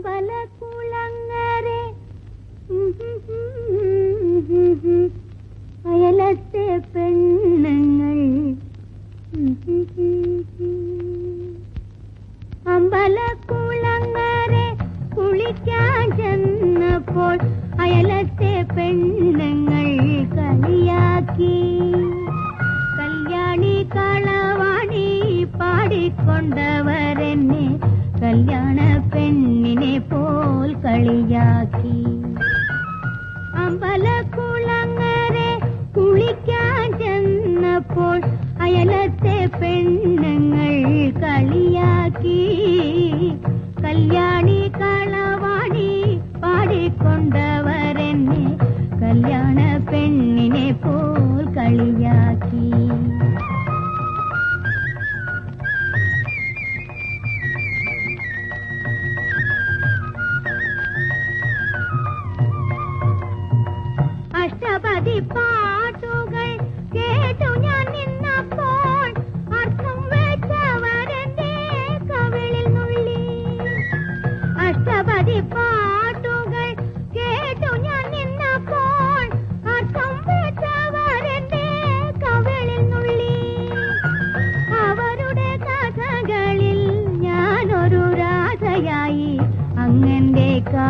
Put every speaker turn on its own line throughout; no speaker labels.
അമ്പലക്കുളങ്ങരെ അയലത്തെ പെണ്ണുങ്ങൾ അമ്പലക്കുളങ്ങരെ കുളിക്കാൻ ചെന്നപ്പോൾ അയലത്തെ പെണ്ണുങ്ങൾ കളിയാക്കി. കല്യാണി കളവാണി പാടിക്കൊണ്ടവരെന്നെ കല്യാണ പെണ്ണിനെ പോൽ കളിയാക്കി. അമ്പലക്കുളങ്ങരെ കുളിക്കാൻ ചെന്നപ്പോൾ അയലത്തെ പെണ്ണുങ്ങൾ കളിയാക്കി. കല്യാണി കളവാണി പാടിക്കൊണ്ടവരെന്നെ കല്യാണ പെണ്ണിനെ പോൽ കളിയാക്കി. അഷ്ടപതി പാട്ടുകൾ കേട്ടു ഞാൻ നിന്നപ്പോൾ അർത്ഥം വെച്ചവരെന്റെ കവിളിൽ നുള്ളി. അഷ്ടപതി പാട്ടുകൾ കേട്ടു ഞാൻ നിന്നപ്പോൾ അർത്ഥം വെച്ചവരെന്റെ കവിളിൽ നുള്ളി. അവരുടെ കഥകളിൽ ഞാനൊരു രാധയായി, അങ്ങന്റെ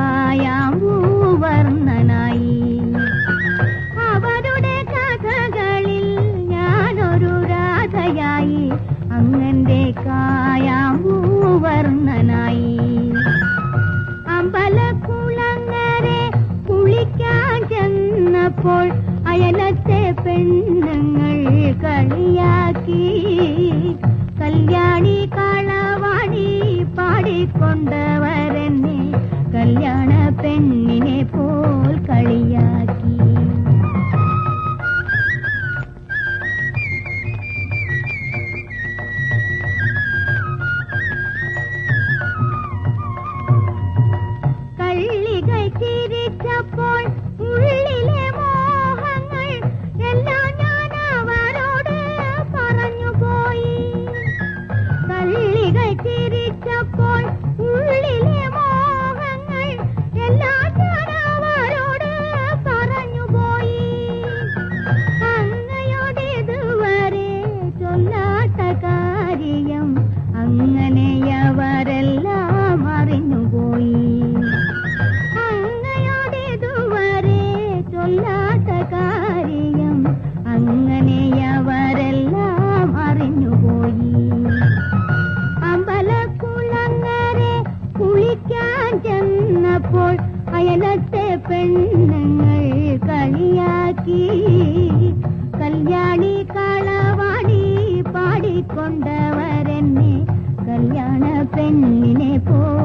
കായാമ്പൂവർണ്ണനായി. അവരുടെ കഥകളിൽ ഞാനൊരു രാധയായി, അങ്ങന്റെ കായാമ്പൂവർണ്ണനായി. അമ്പലക്കുളങ്ങരെ കുളിക്കാൻ ചെന്നപ്പോൾ അയലത്തെ പെണ്ണുങ്ങൾ കളിയാക്കി. കല്യാണി കളവാണി പാടിക്കൊണ്ടവരെന്നെ കല്യാണ പെണ്ണിനെ പോൽ കളിയാക്കി. കള്ളികൾ ചിരിച്ചപ്പോൾ ഉള്ളിലെ മോഹങ്ങൾ എല്ലാം ഞാൻ അവരോട് പറഞ്ഞുപോയി. കള്ളികൾ ചിരിച്ചപ്പോൾ ഉള്ളിലെ മോഹങ്ങൾ എല്ലാം ഞാൻ അവരോട് പറഞ്ഞുപോയി. അങ്ങയോട് ഇതുവരെ ചൊല്ലാത്ത കാര്യം അങ്ങനെയവരെല്ലാം അറിഞ്ഞുപോയി. അങ്ങയോട് ഇതുവരെ ചൊല്ലാത്ത കാര്യം അങ്ങനെയവരെല്ലാം അറിഞ്ഞുപോയി. അമ്പലക്കുളങ്ങരെ കുളിക്കാൻ ചെന്നപ്പോൾ അയലത്തെ പെണ്ണുങ്ങൾ കളിയാക്കി. കല്യാണി കളവാണി പാടിക്കൊണ്ടവരെന്നെ കല്യാണ പെണ്ണിനെ പോ